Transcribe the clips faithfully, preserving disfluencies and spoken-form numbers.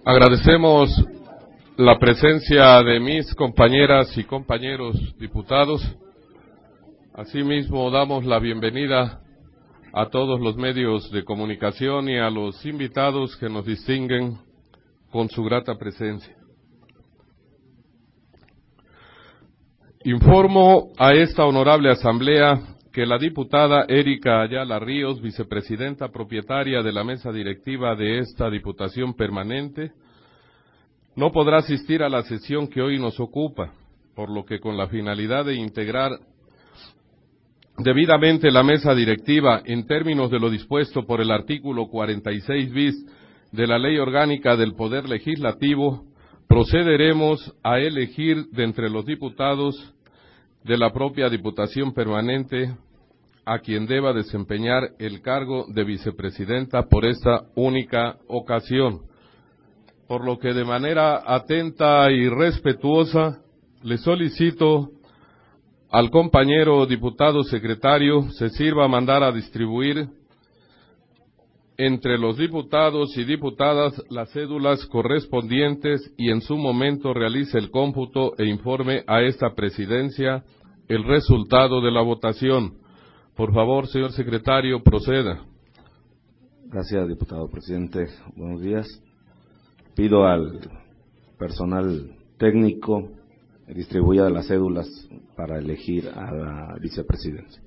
Agradecemos la presencia de mis compañeras y compañeros diputados. Asimismo, damos la bienvenida a todos los medios de comunicación y a los invitados que nos distinguen con su grata presencia. Informo a esta honorable asamblea que la diputada Erika Ayala Ríos, vicepresidenta propietaria de la mesa directiva de esta Diputación Permanente, no podrá asistir a la sesión que hoy nos ocupa, por lo que con la finalidad de integrar debidamente la mesa directiva en términos de lo dispuesto por el artículo cuarenta y seis bis de la Ley Orgánica del Poder Legislativo, procederemos a elegir de entre los diputados de la propia Diputación Permanente a quien deba desempeñar el cargo de vicepresidenta por esta única ocasión, por lo que de manera atenta y respetuosa le solicito al compañero diputado secretario se sirva a mandar a distribuir entre los diputados y diputadas las cédulas correspondientes y en su momento realice el cómputo e informe a esta presidencia el resultado de la votación. Por favor, señor secretario, proceda. Gracias, diputado presidente. Buenos días. Pido al personal técnico que distribuya las cédulas para elegir a la vicepresidencia.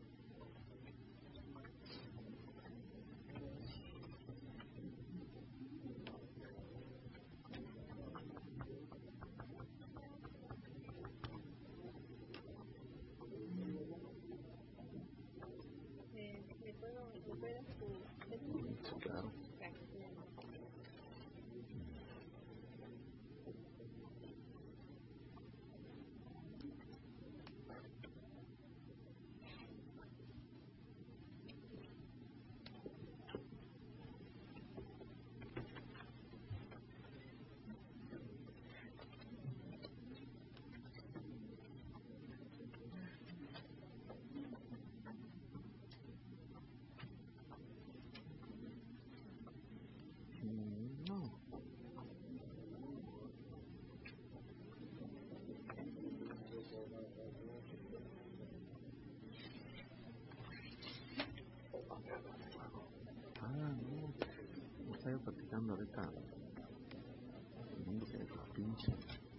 Practicando ahorita el mundo que es pinche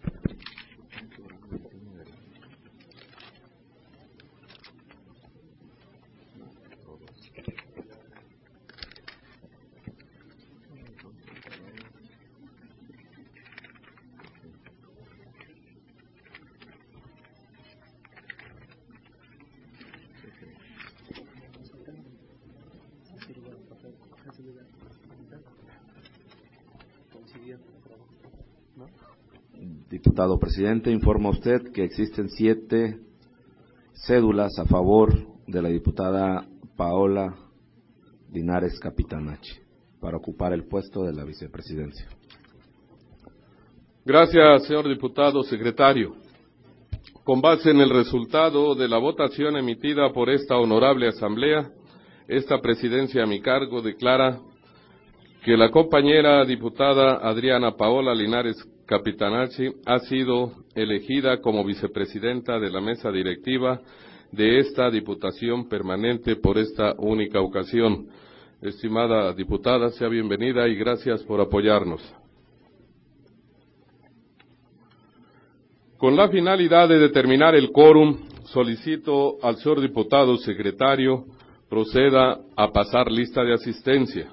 Diputado presidente, informa usted que existen siete cédulas a favor de la diputada Paola Linares Capitanache para ocupar el puesto de la vicepresidencia. Gracias, señor diputado secretario. Con base en el resultado de la votación emitida por esta honorable asamblea, esta presidencia a mi cargo declara que la compañera diputada Adriana Paola Linares Capitanache ha sido elegida como vicepresidenta de la mesa directiva de esta Diputación Permanente por esta única ocasión. Estimada diputada, sea bienvenida y gracias por apoyarnos. Con la finalidad de determinar el quórum, solicito al señor diputado secretario proceda a pasar lista de asistencia.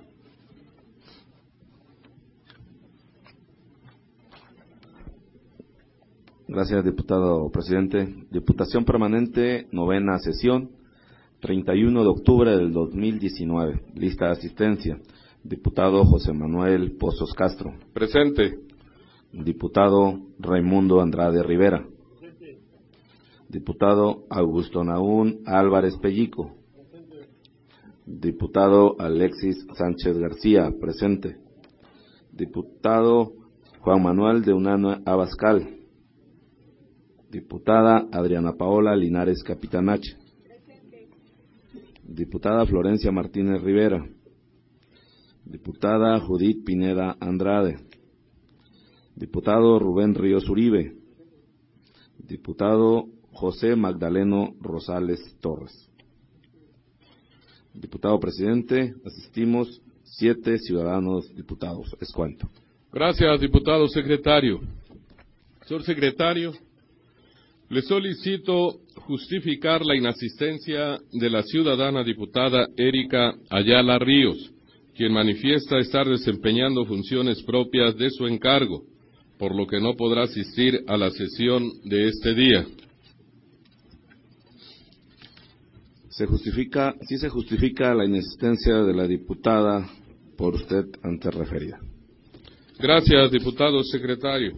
Gracias, diputado presidente. Diputación Permanente, novena sesión, treinta y uno de octubre del dos mil diecinueve. Lista de asistencia. Diputado José Manuel Pozos Castro. Presente. Diputado Raimundo Andrade Rivera. Presente. Diputado Augusto Naún Álvarez Pellico. Presente. Diputado Alexis Sánchez García. Presente. Diputado Juan Manuel de Unanue Abascal. Diputada Adriana Paola Linares Capitanache. Presente. Diputada Florencia Martínez Rivera. Diputada Judith Pineda Andrade. Diputado Rubén Ríos Uribe. Diputado José Magdaleno Rosales Torres. Diputado presidente, asistimos siete ciudadanos diputados. Es cuanto. Gracias, diputado secretario. Señor secretario, le solicito justificar la inasistencia de la ciudadana diputada Erika Ayala Ríos, quien manifiesta estar desempeñando funciones propias de su encargo, por lo que no podrá asistir a la sesión de este día. Se justifica, sí se justifica la inexistencia de la diputada por usted antes referida. Gracias, diputado secretario.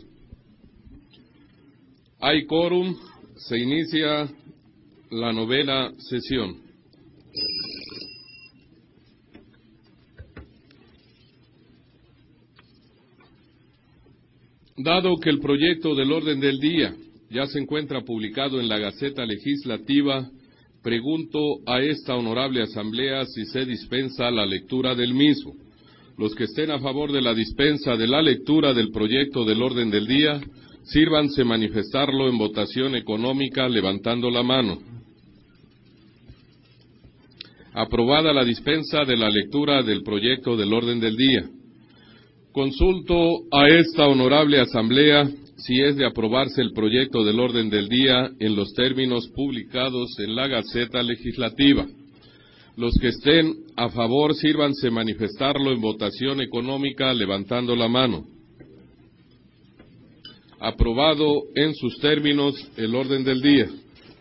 Hay quórum, se inicia la novena sesión. Dado que el proyecto del orden del día ya se encuentra publicado en la Gaceta Legislativa, pregunto a esta honorable asamblea si se dispensa la lectura del mismo. Los que estén a favor de la dispensa de la lectura del proyecto del orden del día, sírvanse manifestarlo en votación económica levantando la mano. Aprobada la dispensa de la lectura del proyecto del orden del día. Consulto a esta honorable asamblea si es de aprobarse el proyecto del orden del día en los términos publicados en la Gaceta Legislativa. Los que estén a favor, sírvanse manifestarlo en votación económica levantando la mano. Aprobado en sus términos el orden del día.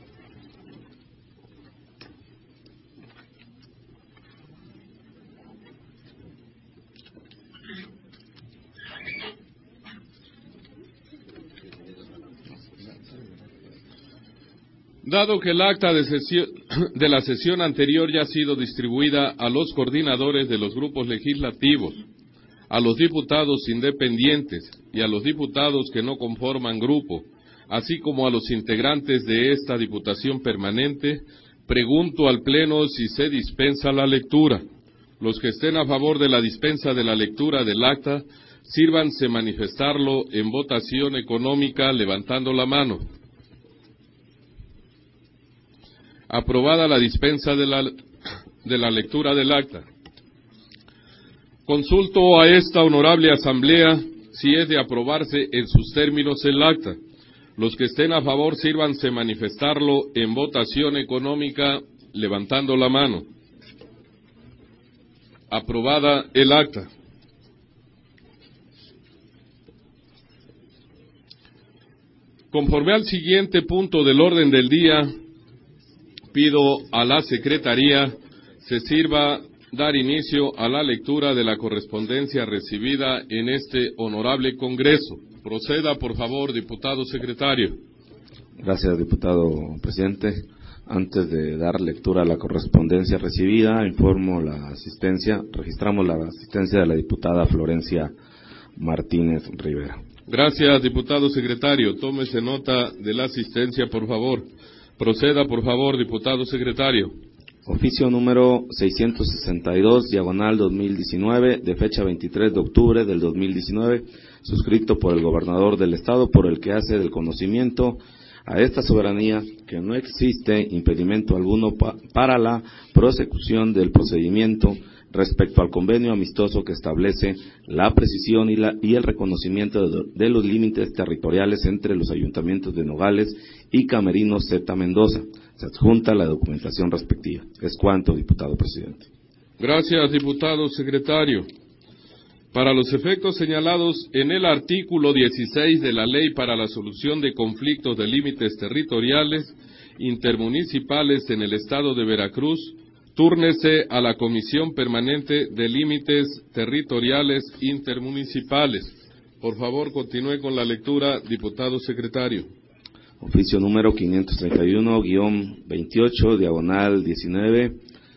Dado que el acta de, sesión, de la sesión anterior ya ha sido distribuida a los coordinadores de los grupos legislativos, a los diputados independientes y a los diputados que no conforman grupo, así como a los integrantes de esta Diputación Permanente, pregunto al Pleno si se dispensa la lectura. Los que estén a favor de la dispensa de la lectura del acta, sírvanse manifestarlo en votación económica levantando la mano. Aprobada la dispensa de la, de la lectura del acta. Consulto a esta honorable asamblea si es de aprobarse en sus términos el acta. Los que estén a favor, sírvanse manifestarlo en votación económica levantando la mano. Aprobada el acta. Conforme al siguiente punto del orden del día, pido a la Secretaría se sirva dar inicio a la lectura de la correspondencia recibida en este honorable Congreso. Proceda, por favor, diputado secretario. Gracias, diputado presidente. Antes de dar lectura a la correspondencia recibida, informo la asistencia, registramos la asistencia de la diputada Florencia Martínez Rivera. Gracias, diputado secretario. Tómese nota de la asistencia, por favor. Proceda, por favor, diputado secretario. Oficio número seiscientos sesenta y dos, diagonal dos mil diecinueve, de fecha veintitrés de octubre del dos mil diecinueve, suscrito por el gobernador del Estado, por el que hace del conocimiento a esta soberanía que no existe impedimento alguno pa para la prosecución del procedimiento respecto al convenio amistoso que establece la precisión y, la, y el reconocimiento de, de los límites territoriales entre los ayuntamientos de Nogales y Camerino Zeta Mendoza. Se adjunta la documentación respectiva. Es cuanto, diputado presidente. Gracias, diputado secretario. Para los efectos señalados en el artículo dieciséis de la Ley para la Solución de Conflictos de Límites Territoriales Intermunicipales en el Estado de Veracruz, túrnese a la Comisión Permanente de Límites Territoriales Intermunicipales. Por favor, continúe con la lectura, diputado secretario. Oficio número quinientos treinta y uno, guión veintiocho, diagonal diecinueve,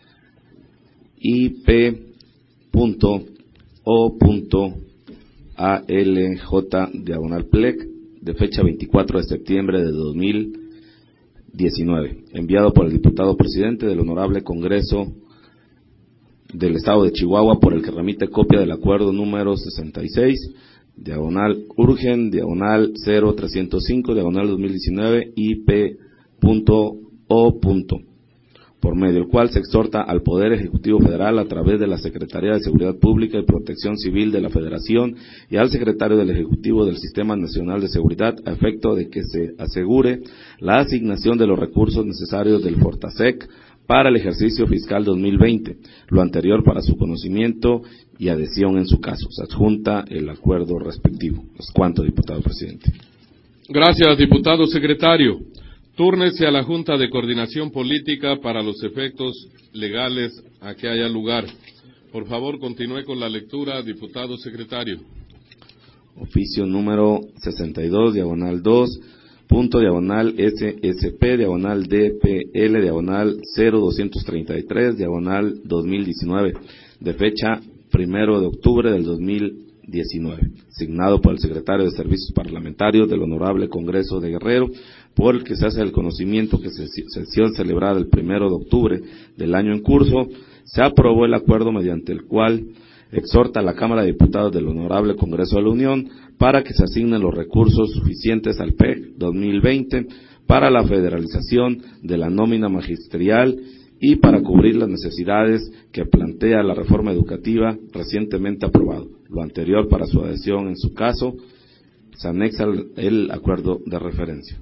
I P punto O punto A L J, diagonal P L E C, de fecha veinticuatro de septiembre de dos mil diecinueve, enviado por el diputado presidente del Honorable Congreso del Estado de Chihuahua, por el que remite copia del acuerdo número sesenta y seis diagonal urgen, diagonal cero trescientos cinco, diagonal dos mil diecinueve, I P punto O punto, por medio del cual se exhorta al Poder Ejecutivo Federal a través de la Secretaría de Seguridad Pública y Protección Civil de la Federación y al Secretario del Ejecutivo del Sistema Nacional de Seguridad a efecto de que se asegure la asignación de los recursos necesarios del Fortasec para el ejercicio fiscal dos mil veinte, lo anterior para su conocimiento y adhesión en su caso. Se adjunta el acuerdo respectivo. Es cuanto, diputado presidente. Gracias, diputado secretario. Túrnese a la Junta de Coordinación Política para los efectos legales a que haya lugar. Por favor, continúe con la lectura, diputado secretario. Oficio número sesenta y dos, diagonal dos, punto diagonal S S P, diagonal D P L, diagonal cero doscientos treinta y tres, diagonal dos mil diecinueve, de fecha primero de octubre del dos mil diecinueve, signado por el secretario de Servicios Parlamentarios del Honorable Congreso de Guerrero, por el que se hace el conocimiento que sesión celebrada el primero de octubre del año en curso, se aprobó el acuerdo mediante el cual exhorta a la Cámara de Diputados del Honorable Congreso de la Unión para que se asignen los recursos suficientes al P E C dos mil veinte para la federalización de la nómina magisterial y para cubrir las necesidades que plantea la reforma educativa recientemente aprobado. Lo anterior para su adhesión en su caso, se anexa el, el acuerdo de referencia.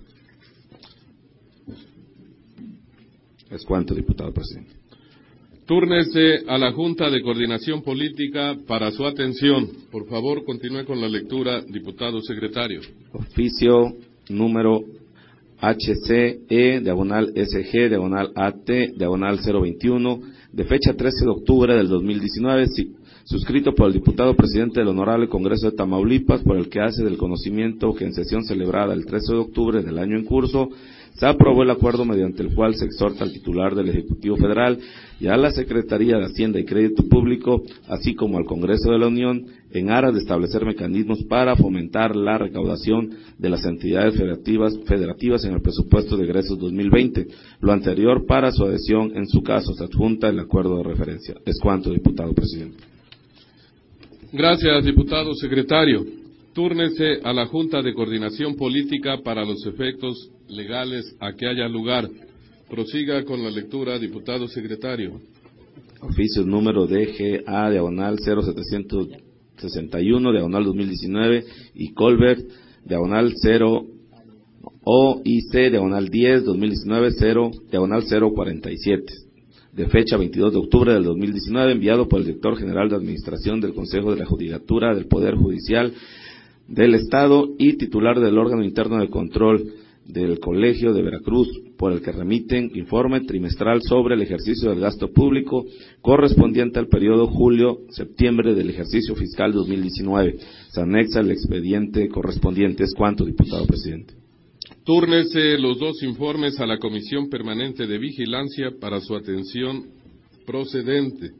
Es cuanto, diputado presidente. Túrnese a la Junta de Coordinación Política para su atención. Por favor, continúe con la lectura, diputado secretario. Oficio número H C E, diagonal S G, diagonal A T, diagonal cero veintiuno, de fecha trece de octubre del dos mil diecinueve, suscrito por el diputado presidente del Honorable Congreso de Tamaulipas, por el que hace del conocimiento que en sesión celebrada el trece de octubre del año en curso, se aprobó el acuerdo mediante el cual se exhorta al titular del Ejecutivo Federal y a la Secretaría de Hacienda y Crédito Público, así como al Congreso de la Unión, en aras de establecer mecanismos para fomentar la recaudación de las entidades federativas, federativas en el presupuesto de egresos dos mil veinte. Lo anterior para su adhesión en su caso. Se adjunta el acuerdo de referencia. Es cuanto, diputado presidente. Gracias, diputado secretario. Túrnese a la Junta de Coordinación Política para los efectos legales a que haya lugar. Prosiga con la lectura, diputado secretario. Oficios número D G A, diagonal cero setecientos sesenta y uno, diagonal dos mil diecinueve, y Colbert, diagonal cero O I C, diagonal diez, dos mil diecinueve, cero, diagonal cero cuarenta y siete, de fecha veintidós de octubre del dos mil diecinueve, enviado por el Director General de Administración del Consejo de la Judicatura del Poder Judicial del Estado y titular del órgano interno de control del Colegio de Veracruz, por el que remiten informe trimestral sobre el ejercicio del gasto público correspondiente al periodo julio-septiembre del ejercicio fiscal dos mil diecinueve. Se anexa el expediente correspondiente. Es cuanto, diputado presidente. Túrnese los dos informes a la Comisión Permanente de Vigilancia para su atención procedente.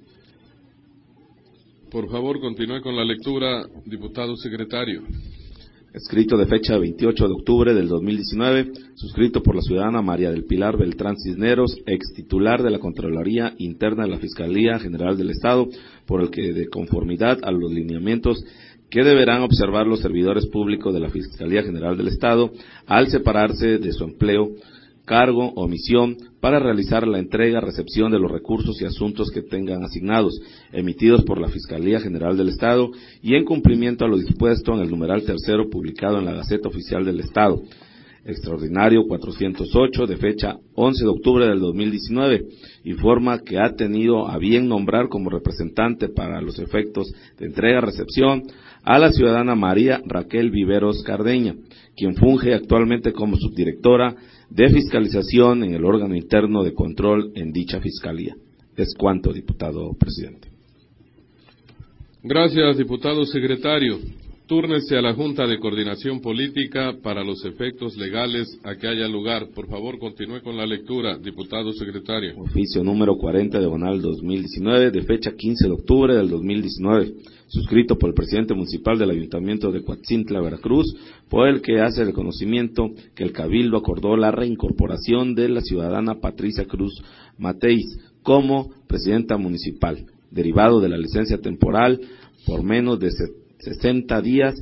Por favor, continúe con la lectura, diputado secretario. Escrito de fecha veintiocho de octubre del dos mil diecinueve, suscrito por la ciudadana María del Pilar Beltrán Cisneros, ex titular de la Contraloría Interna de la Fiscalía General del Estado, por el que, de conformidad a los lineamientos que deberán observar los servidores públicos de la Fiscalía General del Estado, al separarse de su empleo, cargo o misión para realizar la entrega, recepción de los recursos y asuntos que tengan asignados, emitidos por la Fiscalía General del Estado y en cumplimiento a lo dispuesto en el numeral tercero publicado en la Gaceta Oficial del Estado, extraordinario cuatrocientos ocho, de fecha once de octubre del dos mil diecinueve, informa que ha tenido a bien nombrar como representante para los efectos de entrega-recepción a la ciudadana María Raquel Viveros Cardeña, quien funge actualmente como subdirectora de fiscalización en el órgano interno de control en dicha fiscalía. Es cuanto, diputado presidente. Gracias, diputado secretario. Túrnese a la Junta de Coordinación Política para los efectos legales a que haya lugar. Por favor, continúe con la lectura, diputado secretario. Oficio número cuarenta, diagonal dos mil diecinueve, de fecha quince de octubre del dos mil diecinueve, suscrito por el presidente municipal del Ayuntamiento de Coatzintla, Veracruz, por el que hace el conocimiento que el Cabildo acordó la reincorporación de la ciudadana Patricia Cruz Mateis como presidenta municipal, derivado de la licencia temporal por menos de sesenta días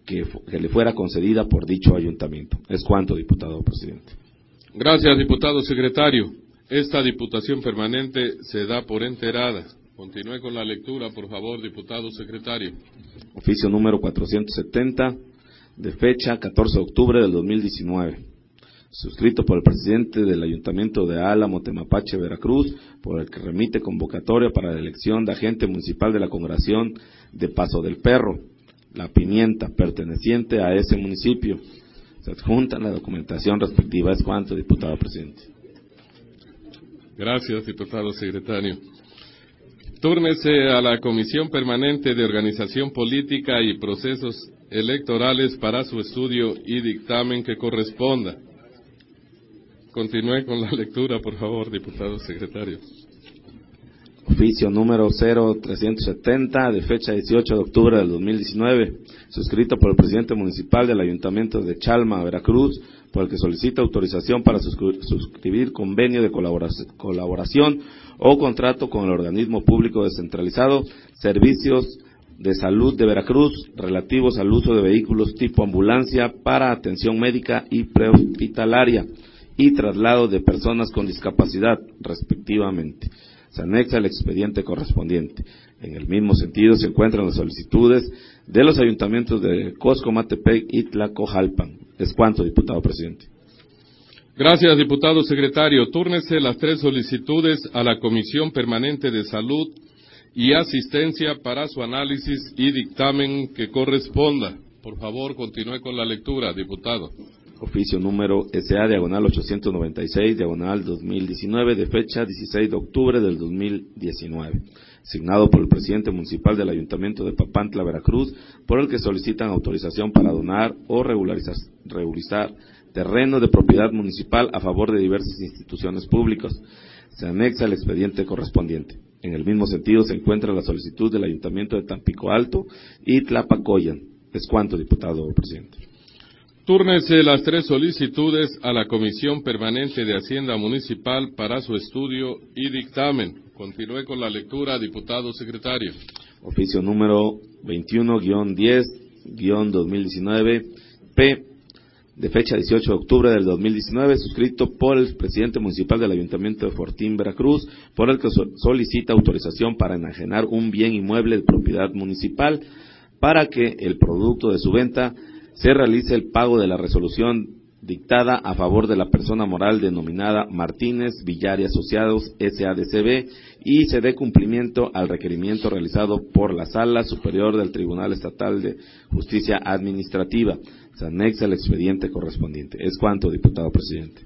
que, que le fuera concedida por dicho ayuntamiento. Es cuanto, diputado presidente. Gracias, diputado secretario. Esta diputación permanente se da por enterada. Continúe con la lectura, por favor, diputado secretario. Oficio número cuatrocientos setenta, de fecha catorce de octubre del dos mil diecinueve. Suscrito por el presidente del Ayuntamiento de Álamo, Temapache, Veracruz, por el que remite convocatoria para la elección de agente municipal de la Congregación de Paso del Perro, La Pimienta, perteneciente a ese municipio. Se adjunta la documentación respectiva. Es cuanto, diputado presidente. Gracias, diputado secretario. Túrnese a la Comisión Permanente de Organización Política y Procesos Electorales para su estudio y dictamen que corresponda. Continúe con la lectura, por favor, diputado secretario. Oficio número cero trescientos setenta, de fecha dieciocho de octubre del dos mil diecinueve, suscrito por el presidente municipal del Ayuntamiento de Chalma, Veracruz, por el que solicita autorización para suscribir convenio de colaboración o contrato con el organismo público descentralizado Servicios de Salud de Veracruz, relativos al uso de vehículos tipo ambulancia para atención médica y prehospitalaria y traslado de personas con discapacidad, respectivamente. Se anexa el expediente correspondiente. En el mismo sentido se encuentran las solicitudes de los ayuntamientos de Cosco, Matepec y Tlacojalpan. Es cuanto, diputado presidente. Gracias, diputado secretario. Túrnese las tres solicitudes a la Comisión Permanente de Salud y Asistencia para su análisis y dictamen que corresponda. Por favor, continúe con la lectura, diputado. Oficio número S A diagonal ochocientos noventa y seis diagonal dos mil diecinueve, de fecha dieciséis de octubre del dos mil diecinueve, signado por el presidente municipal del Ayuntamiento de Papantla, Veracruz, por el que solicitan autorización para donar o regularizar, regularizar terreno de propiedad municipal a favor de diversas instituciones públicas. Se anexa el expediente correspondiente. En el mismo sentido se encuentra la solicitud del Ayuntamiento de Tampico Alto y Tlapacoyan. Es cuanto, diputado presidente. Túrnese las tres solicitudes a la Comisión Permanente de Hacienda Municipal para su estudio y dictamen. Continúe con la lectura, diputado secretario. Oficio número veintiuno guión diez guión dos mil diecinueve P, de fecha dieciocho de octubre del dos mil diecinueve, suscrito por el presidente municipal del Ayuntamiento de Fortín, Veracruz, por el que solicita autorización para enajenar un bien inmueble de propiedad municipal para que el producto de su venta se realice el pago de la resolución dictada a favor de la persona moral denominada Martínez Villar y Asociados S A D C B y se dé cumplimiento al requerimiento realizado por la Sala Superior del Tribunal Estatal de Justicia Administrativa. Se anexa el expediente correspondiente. Es cuanto, diputado presidente.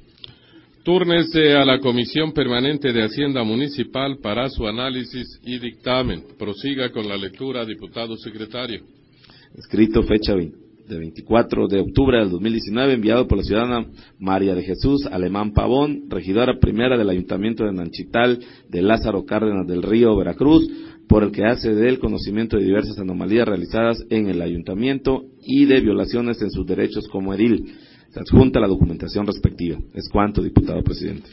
Túrnese a la Comisión Permanente de Hacienda Municipal para su análisis y dictamen. Prosiga con la lectura, diputado secretario. Escrito fecha veinte. de veinticuatro de octubre del dos mil diecinueve, enviado por la ciudadana María de Jesús Alemán Pavón, regidora primera del Ayuntamiento de Nanchital de Lázaro Cárdenas del Río, Veracruz, por el que hace de él conocimiento de diversas anomalías realizadas en el Ayuntamiento y de violaciones en sus derechos como edil. Se adjunta la documentación respectiva. Es cuanto, diputado presidente.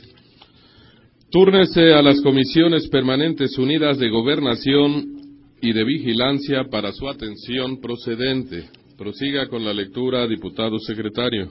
Túrnese a las Comisiones Permanentes Unidas de Gobernación y de Vigilancia para su atención procedente. Prosiga con la lectura, diputado secretario.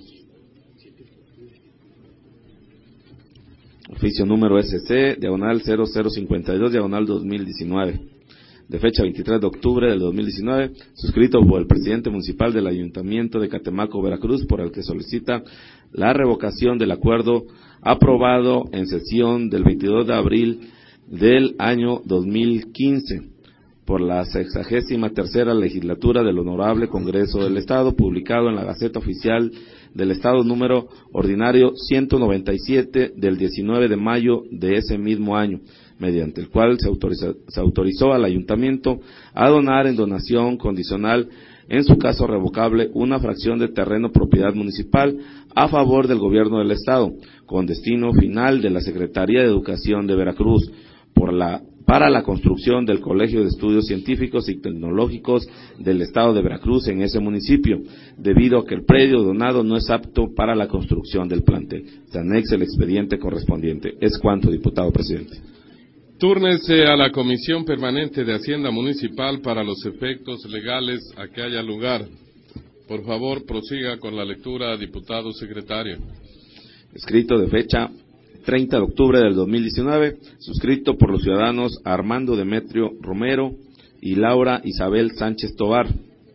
Oficio número S C, diagonal cero cero cincuenta y dos, diagonal dos mil diecinueve, de fecha veintitrés de octubre del dos mil diecinueve, suscrito por el presidente municipal del Ayuntamiento de Catemaco, Veracruz, por el que solicita la revocación del acuerdo aprobado en sesión del veintidós de abril del año dos mil quince. Por la sexagésima tercera legislatura del Honorable Congreso del Estado, publicado en la Gaceta Oficial del Estado número ordinario ciento noventa y siete del diecinueve de mayo de ese mismo año, mediante el cual se, autoriza, se autorizó al Ayuntamiento a donar en donación condicional, en su caso revocable, una fracción de terreno propiedad municipal a favor del Gobierno del Estado, con destino final de la Secretaría de Educación de Veracruz, por la para la construcción del Colegio de Estudios Científicos y Tecnológicos del Estado de Veracruz en ese municipio, debido a que el predio donado no es apto para la construcción del plantel. Se anexa el expediente correspondiente. Es cuanto, diputado presidente. Túrnese a la Comisión Permanente de Hacienda Municipal para los efectos legales a que haya lugar. Por favor, prosiga con la lectura, diputado secretario. Escrito de fecha treinta de octubre del dos mil diecinueve, suscrito por los ciudadanos Armando Demetrio Romero y Laura Isabel Sánchez Tobar,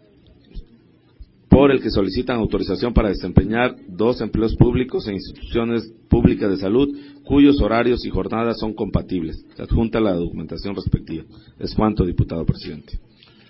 por el que solicitan autorización para desempeñar dos empleos públicos en instituciones públicas de salud cuyos horarios y jornadas son compatibles. Se adjunta la documentación respectiva. Es cuanto, diputado presidente.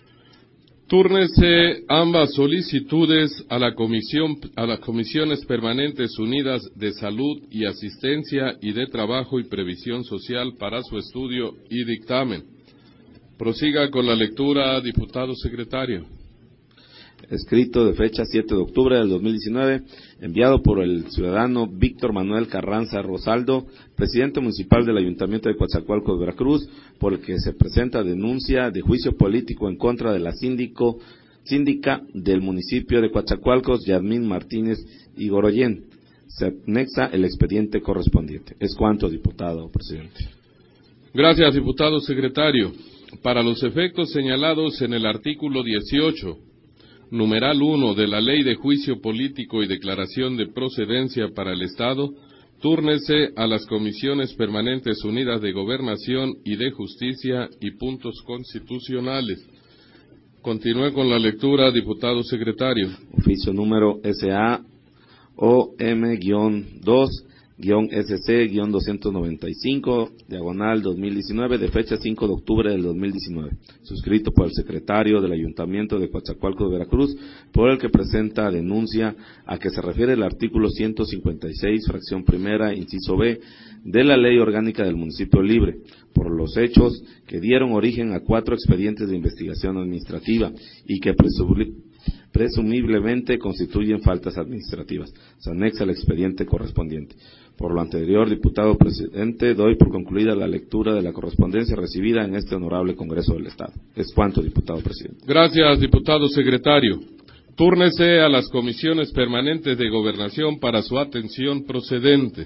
Túrnese ambas solicitudes a la comisión, a las Comisiones Permanentes Unidas de Salud y Asistencia y de Trabajo y Previsión Social para su estudio y dictamen. Prosiga con la lectura, diputado secretario. Escrito de fecha siete de octubre del dos mil diecinueve, enviado por el ciudadano Víctor Manuel Carranza Rosaldo, presidente municipal del Ayuntamiento de Coatzacoalcos, Veracruz, por el que se presenta denuncia de juicio político en contra de la síndico, síndica del municipio de Coatzacoalcos, Yasmín Martínez Igoroyen. Se anexa el expediente correspondiente. Es cuanto, diputado presidente. Gracias, diputado secretario. Para los efectos señalados en el artículo dieciocho, numeral uno de la Ley de Juicio Político y Declaración de Procedencia para el Estado, túrnese a las Comisiones Permanentes Unidas de Gobernación y de Justicia y Puntos Constitucionales. Continúe con la lectura, diputado secretario. Oficio número S A O M dos S C doscientos noventa y cinco, diagonal dos mil diecinueve, de fecha cinco de octubre del dos mil diecinueve, suscrito por el secretario del Ayuntamiento de Coatzacoalcos, Veracruz, por el que presenta denuncia a que se refiere el artículo ciento cincuenta y seis, fracción primera, inciso B, de la Ley Orgánica del Municipio Libre, por los hechos que dieron origen a cuatro expedientes de investigación administrativa y que presumiblemente presumiblemente constituyen faltas administrativas. Se anexa el expediente correspondiente. Por lo anterior, diputado presidente, doy por concluida la lectura de la correspondencia recibida en este honorable Congreso del Estado. Es cuanto, diputado presidente. Gracias, diputado secretario. Túrnese a las comisiones permanentes de gobernación para su atención procedente.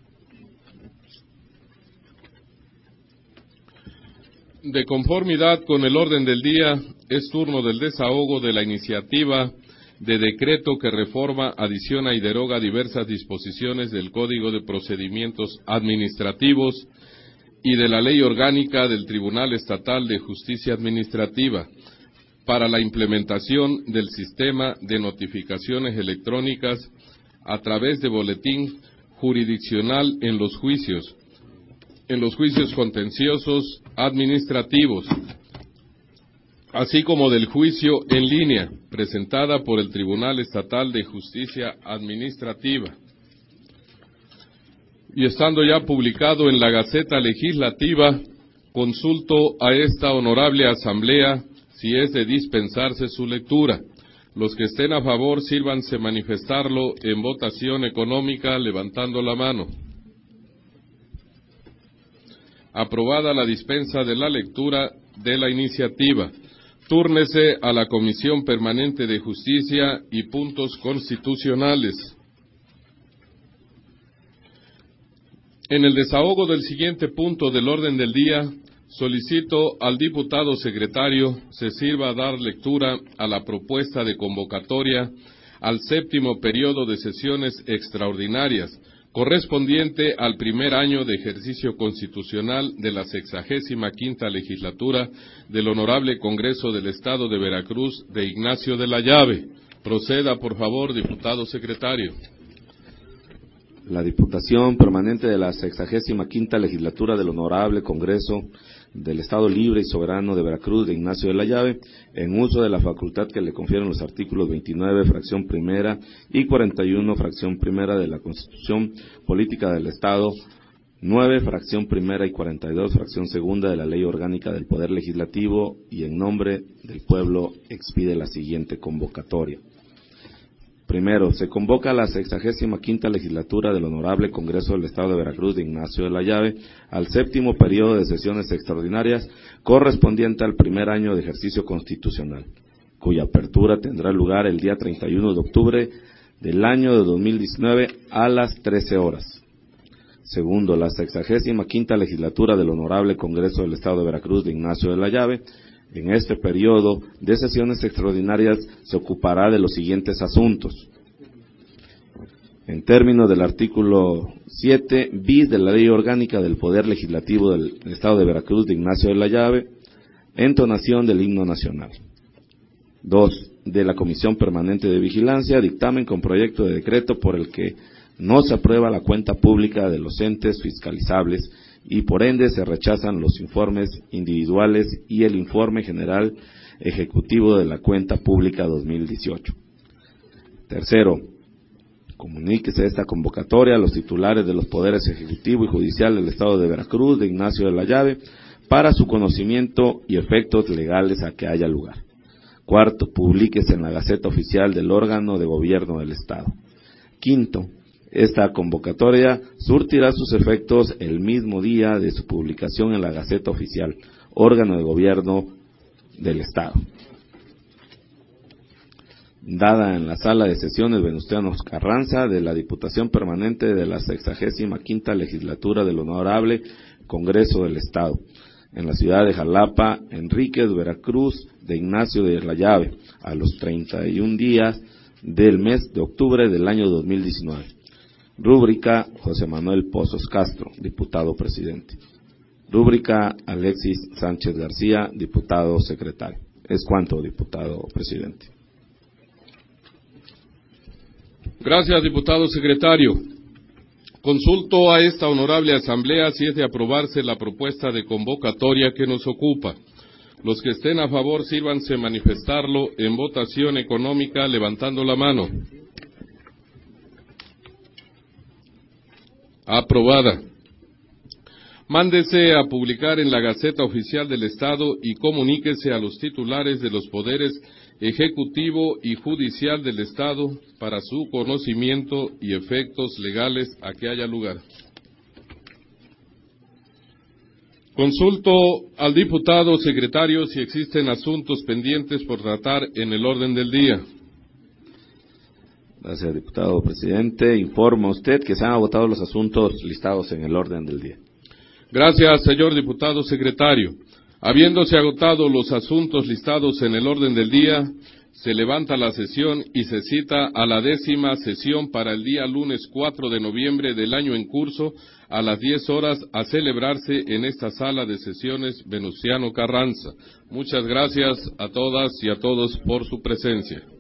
De conformidad con el orden del día, es turno del desahogo de la iniciativa de decreto que reforma, adiciona y deroga diversas disposiciones del Código de Procedimientos Administrativos y de la Ley Orgánica del Tribunal Estatal de Justicia Administrativa para la implementación del sistema de notificaciones electrónicas a través de boletín jurisdiccional en los juicios, en los juicios contenciosos administrativos, así como del juicio en línea, presentada por el Tribunal Estatal de Justicia Administrativa. Y estando ya publicado en la Gaceta Legislativa, consulto a esta honorable Asamblea si es de dispensarse su lectura. Los que estén a favor, sírvanse manifestarlo en votación económica levantando la mano. Aprobada la dispensa de la lectura de la iniciativa. Túrnese a la Comisión Permanente de Justicia y Puntos Constitucionales. En el desahogo del siguiente punto del orden del día, solicito al diputado secretario se sirva a dar lectura a la propuesta de convocatoria al séptimo periodo de sesiones extraordinarias, correspondiente al primer año de ejercicio constitucional de la sexagésima quinta legislatura del Honorable Congreso del Estado de Veracruz de Ignacio de la Llave. Proceda, por favor, diputado secretario. La Diputación Permanente de la sexagésima quinta legislatura del Honorable Congreso del Estado Libre y Soberano de Veracruz de Ignacio de la Llave, en uso de la facultad que le confieren los artículos veintinueve, fracción primera, y cuarenta y uno, fracción primera de la Constitución Política del Estado, nueve, fracción primera y cuarenta y dos, fracción segunda de la Ley Orgánica del Poder Legislativo, y en nombre del pueblo expide la siguiente convocatoria. Primero, se convoca a la sexagésima quinta legislatura del Honorable Congreso del Estado de Veracruz de Ignacio de la Llave al séptimo periodo de sesiones extraordinarias correspondiente al primer año de ejercicio constitucional, cuya apertura tendrá lugar el día treinta y uno de octubre del año de dos mil diecinueve a las trece horas. Segundo, la sexagésima quinta legislatura del Honorable Congreso del Estado de Veracruz de Ignacio de la Llave, En este periodo de sesiones extraordinarias se ocupará de los siguientes asuntos. En términos del artículo siete bis de la Ley Orgánica del Poder Legislativo del Estado de Veracruz de Ignacio de la Llave, entonación del himno nacional. Dos, de la Comisión Permanente de Vigilancia, dictamen con proyecto de decreto por el que no se aprueba la cuenta pública de los entes fiscalizables y por ende se rechazan los informes individuales y el informe general ejecutivo de la cuenta pública dos mil dieciocho. Tercero, comuníquese esta convocatoria a los titulares de los poderes ejecutivo y judicial del Estado de Veracruz de Ignacio de la Llave para su conocimiento y efectos legales a que haya lugar. Cuarto, publíquese en la Gaceta Oficial del órgano de gobierno del Estado. Quinto, esta convocatoria surtirá sus efectos el mismo día de su publicación en la Gaceta Oficial, órgano de gobierno del Estado. Dada en la sala de sesiones Venustiano Carranza de la Diputación Permanente de la sexagésima quinta Legislatura del Honorable Congreso del Estado, en la ciudad de Jalapa, Enríquez, Veracruz, de Ignacio de la Llave, a los treinta y un días del mes de octubre del año dos mil diecinueve. Rúbrica José Manuel Pozos Castro, diputado presidente. Rúbrica Alexis Sánchez García, diputado secretario. Es cuanto, diputado presidente. Gracias, diputado secretario. Consulto a esta honorable asamblea si es de aprobarse la propuesta de convocatoria que nos ocupa. Los que estén a favor, sírvanse manifestarlo en votación económica levantando la mano. Aprobada. Mándese a publicar en la Gaceta Oficial del Estado y comuníquese a los titulares de los poderes ejecutivo y judicial del Estado para su conocimiento y efectos legales a que haya lugar. Consulto al diputado secretario si existen asuntos pendientes por tratar en el orden del día. Gracias, diputado presidente. Informa usted que se han agotado los asuntos listados en el orden del día. Gracias, señor diputado secretario. Habiéndose agotado los asuntos listados en el orden del día, se levanta la sesión y se cita a la décima sesión para el día lunes cuatro de noviembre del año en curso a las diez horas a celebrarse en esta sala de sesiones Venustiano Carranza. Muchas gracias a todas y a todos por su presencia.